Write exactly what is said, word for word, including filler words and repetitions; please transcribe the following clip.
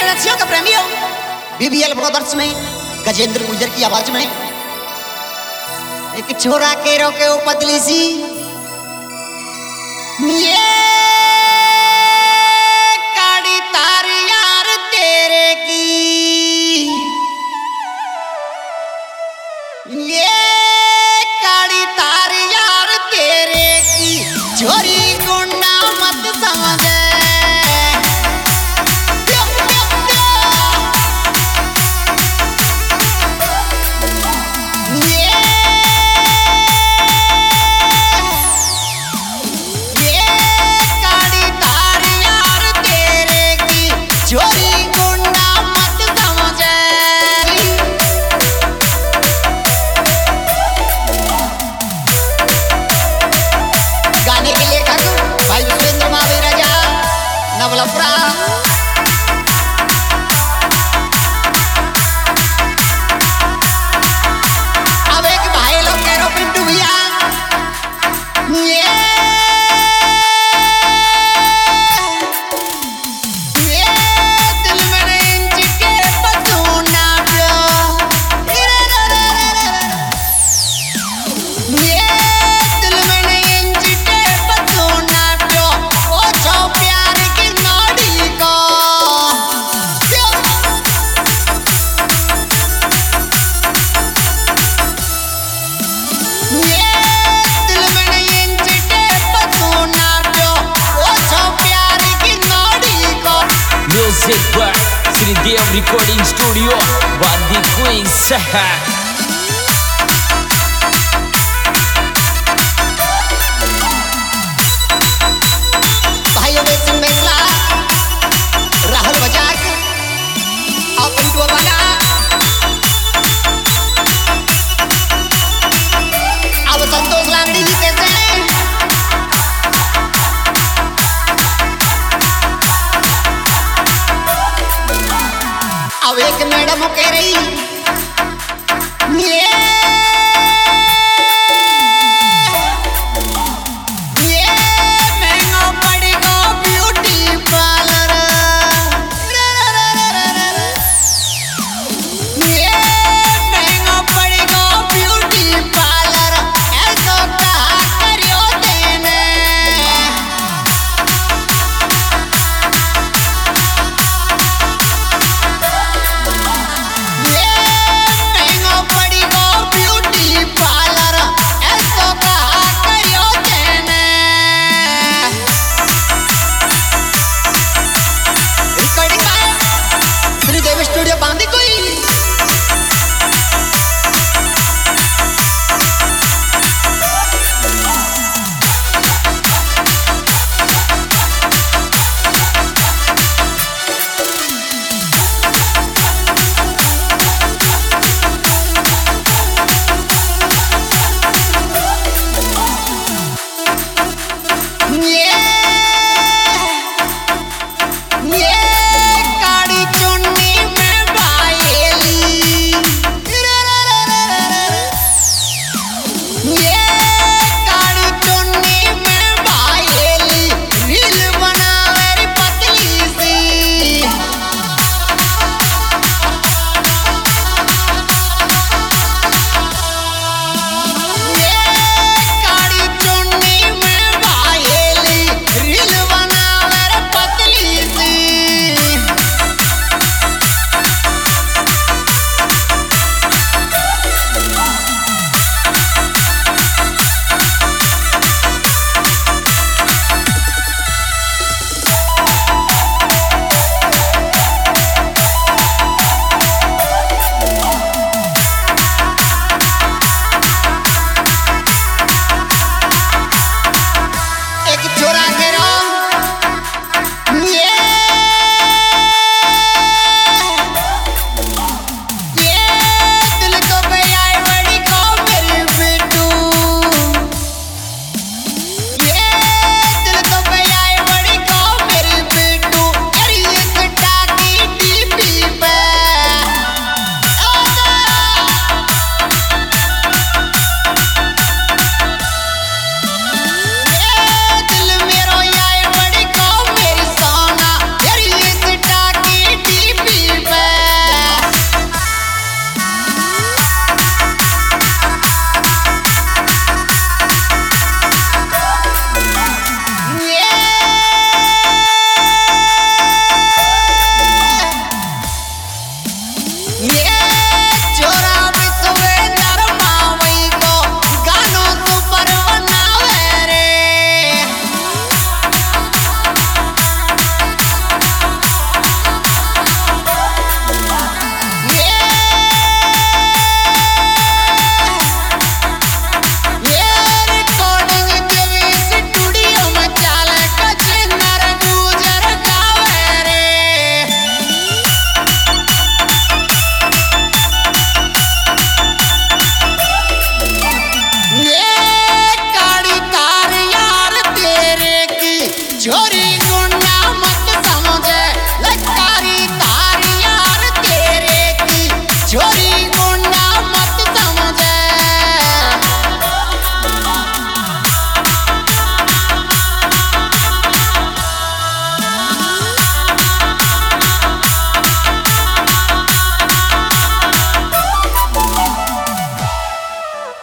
रसियों का प्रेमियों, BBL brothers में गजेंद्र गुर्जर की आवाज में एक छोरा के रोके ओ पतली सी ये काड़ी तार यार तेरे की, ये काड़ी तार यार तेरे की छोरी गुंडा मत समझे। अब एक भाई लोग कह रहे पिंटू भैया ये ये दिल में इंच के पतूना प्यो ये दिल में इंच के पतूना प्यो ओ छो प्यार की नाड़ी को Music by Sridev Recording Studio, Wadi Queen Saha. भाइयों में सिंह मेसला, राहुल बजाज और पिंटू वाला अब संतोष लांगड़ी जी कैसे हैं? अब एक मैडम कह रही ये